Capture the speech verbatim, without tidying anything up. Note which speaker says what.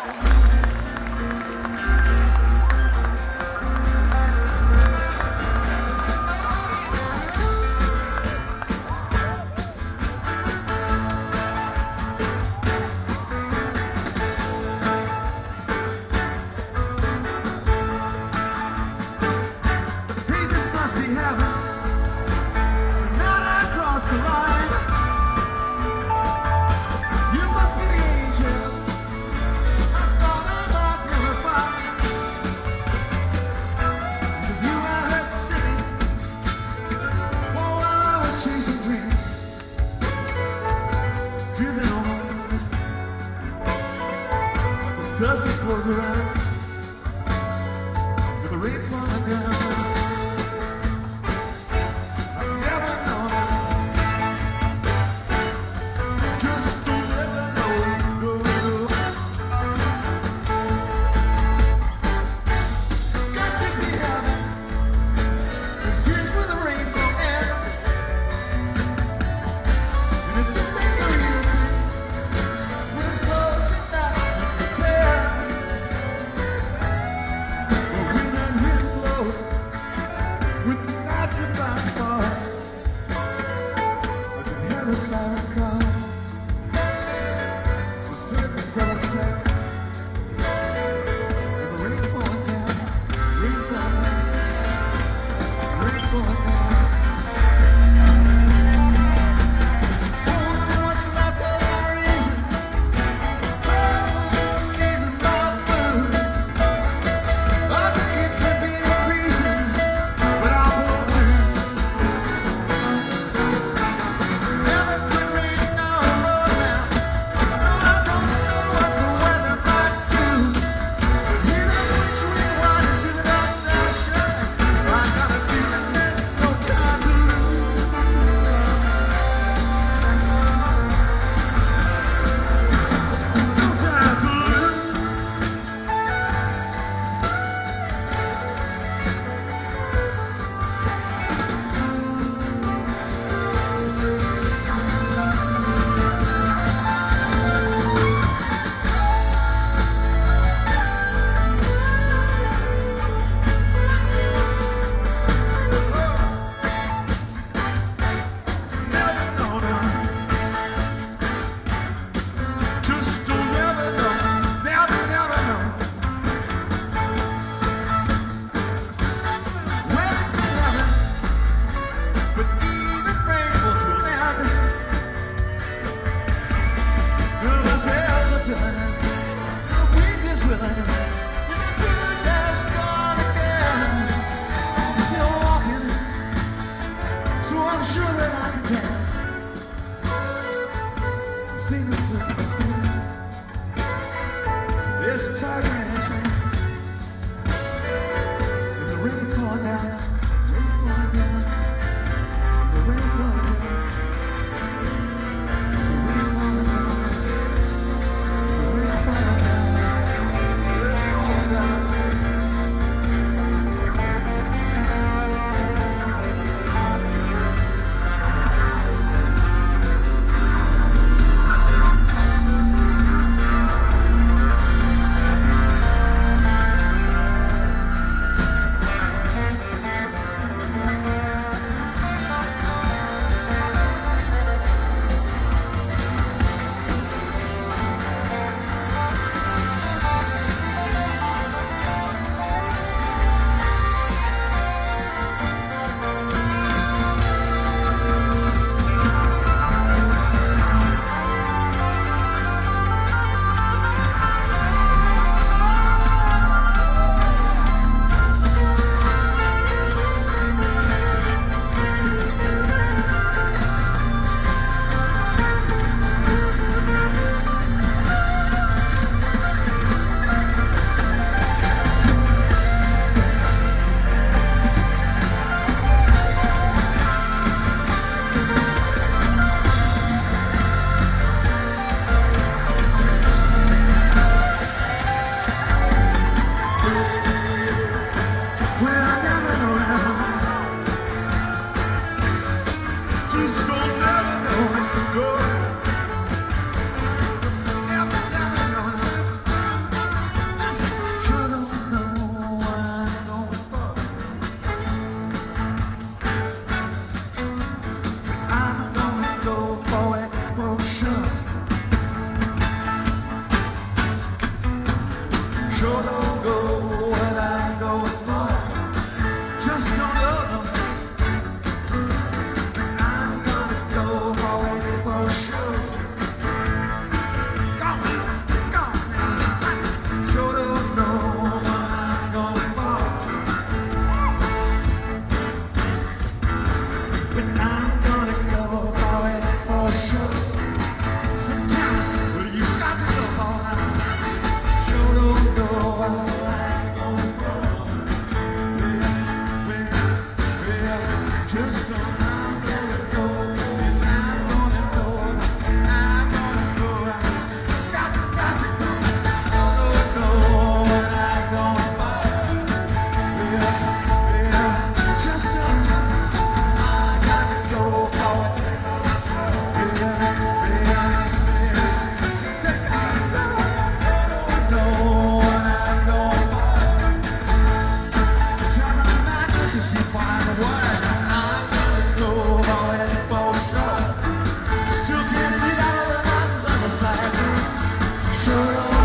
Speaker 1: Dusty flows around with the rain falling down. I've never known it. Just don't ever know, no, no. Got to be heaven, 'cause here's where the rainbow ends. And if this ain't the real thing, when it's close enough to pretend. With the nights of my heart, I can hear the silence call. So sit the summer set, with the rain falling down, rain falling down, rain falling down. Oh, it wasn't that the reason, oh, these are my blues. Other kids could be the reason. Sing the circumstance. There's a tiger in a trance. With the rain falling down, rain falling down, the rain falling down, the rain falling down, the rain falling down, the rain falling down. sure